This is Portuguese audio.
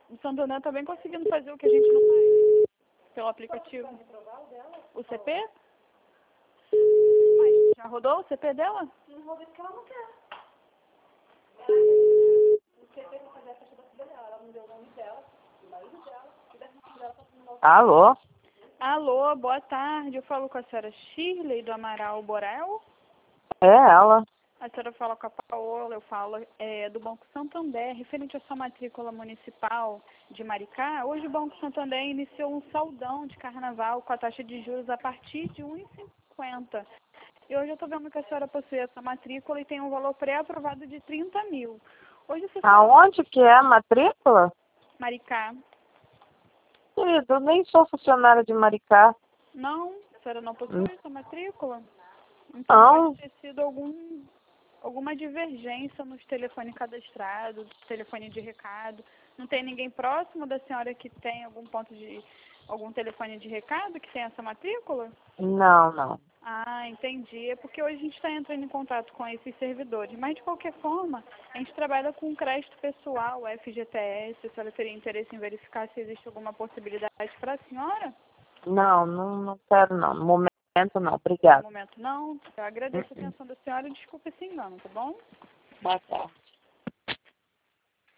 O Santander tá bem conseguindo fazer o que a gente não faz pelo aplicativo. O CP? Mas já rodou o CP dela? Não rodou porque ela não quer. O CP vai fazer a festa da filha dela. Ela não deu o nome dela, o marido dela, e da filha dela pra terminar o... Alô? Alô, boa tarde. Eu falo com a senhora Shirley do Amaral Borel. É ela. A senhora fala com a Paola, eu falo do Banco Santander, referente à sua matrícula municipal de Maricá. Hoje o Banco Santander iniciou um saldão de carnaval com a taxa de juros a partir de 1,50. E hoje eu estou vendo que a senhora possui essa matrícula e tem um valor pré-aprovado de 30 mil. Hoje você Aonde que é a matrícula? Maricá. Querido, eu nem sou funcionária de Maricá. Não? A senhora não possui essa matrícula? Então Não. pode ter sido alguma divergência nos telefones cadastrados, telefone de recado. Não tem ninguém próximo da senhora que tem algum telefone de recado que tem essa matrícula? Não. Ah, entendi. É porque hoje a gente está entrando em contato com esses servidores. Mas, de qualquer forma, a gente trabalha com crédito pessoal, FGTS. A senhora teria interesse em verificar se existe alguma possibilidade para a senhora? Não quero não. No momento não, No obrigada. momento, não. Eu agradeço a atenção da senhora e desculpe esse engano, tá bom? Boa tarde.